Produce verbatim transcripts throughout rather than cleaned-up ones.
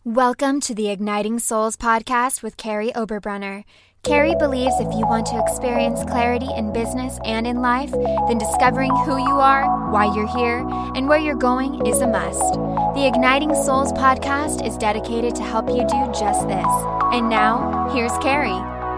Welcome to the Igniting Souls podcast with Carrie Oberbrunner. Carrie believes if you want to experience clarity in business and in life, then discovering who you are, why you're here, and where you're going is a must. The Igniting Souls podcast is dedicated to help you do just this. And now, here's Carrie.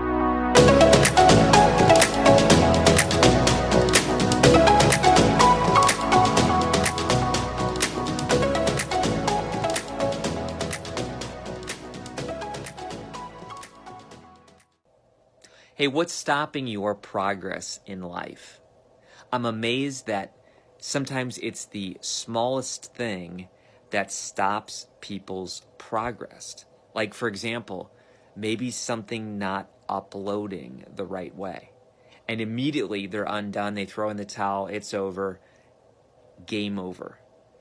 Hey, what's stopping your progress in life? I'm amazed that sometimes it's the smallest thing that stops people's progress. Like, for example, maybe something not uploading the right way. And immediately they're undone, they throw in the towel, it's over, game over.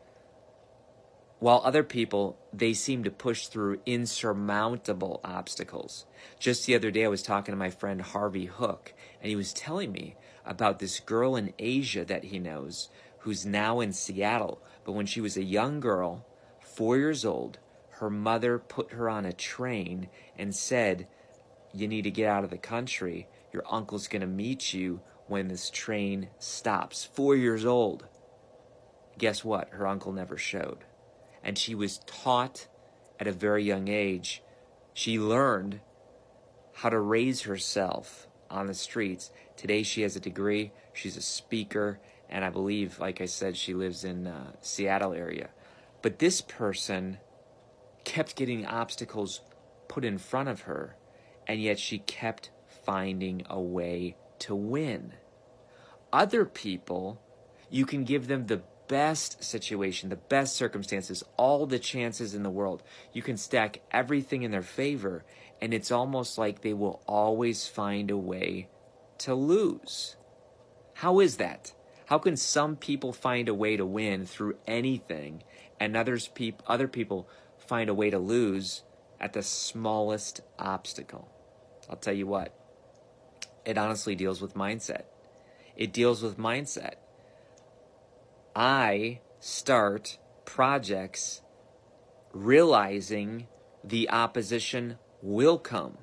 While other people, they seem to push through insurmountable obstacles. Just the other day, I was talking to my friend Harvey Hook, and he was telling me about this girl in Asia that he knows who's now in Seattle. But when she was a young girl, four years old, her mother put her on a train and said, "You need to get out of the country. Your uncle's going to meet you when this train stops." Four years old. Guess what? Her uncle never showed. And she was taught at a very young age, she learned how to raise herself on the streets. Today she has a degree, she's a speaker, and I believe, like I said, she lives in uh, Seattle area. But this person kept getting obstacles put in front of her, and yet she kept finding a way to win. Other people, you can give them the best situation, the best circumstances, all the chances in the world. You can stack everything in their favor, and it's almost like they will always find a way to lose. How is that? How can some people find a way to win through anything, and others peop- other people find a way to lose at the smallest obstacle? I'll tell you what, it honestly deals with mindset. It deals with mindset. I start projects realizing the opposition will come.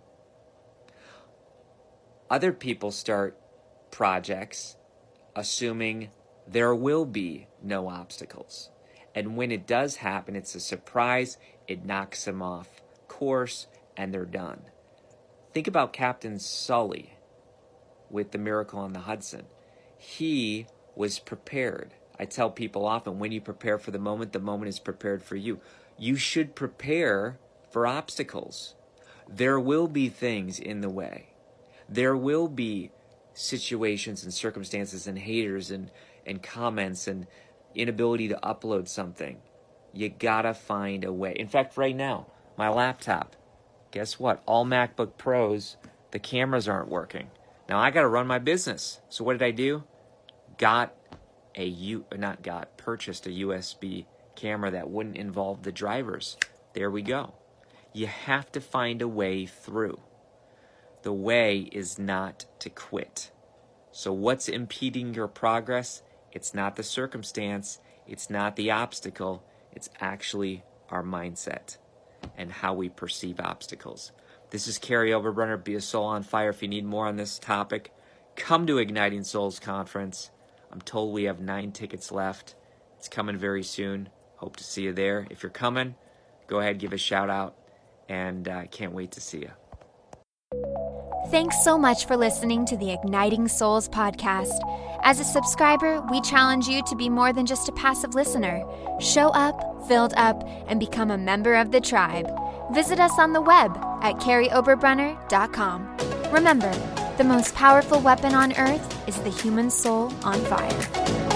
Other people start projects assuming there will be no obstacles. And when it does happen, it's a surprise, it knocks them off course, and they're done. Think about Captain Sully with the Miracle on the Hudson. He was prepared. I tell people often, when you prepare for the moment, the moment is prepared for you. You should prepare for obstacles. There will be things in the way. There will be situations and circumstances and haters and, and comments and inability to upload something. You gotta find a way. In fact, right now, my laptop, guess what? All MacBook Pros, the cameras aren't working. Now I gotta run my business. So what did I do? Got a U, not got, purchased a U S B camera that wouldn't involve the drivers. There we go. You have to find a way through. The way is not to quit. So what's impeding your progress? It's not the circumstance. It's not the obstacle. It's actually our mindset and how we perceive obstacles. This is Carrie Oberbrunner. Be a soul on fire. If you need more on this topic, come to Igniting Souls Conference. I'm told we have nine tickets left. It's coming very soon. Hope to see you there. If you're coming, go ahead, give a shout out, and I uh, can't wait to see you. Thanks so much for listening to the Igniting Souls podcast. As a subscriber, we challenge you to be more than just a passive listener. Show up, filled up, and become a member of the tribe. Visit us on the web at carrie oberbrunner dot com. Remember, the most powerful weapon on earth is the human soul on fire.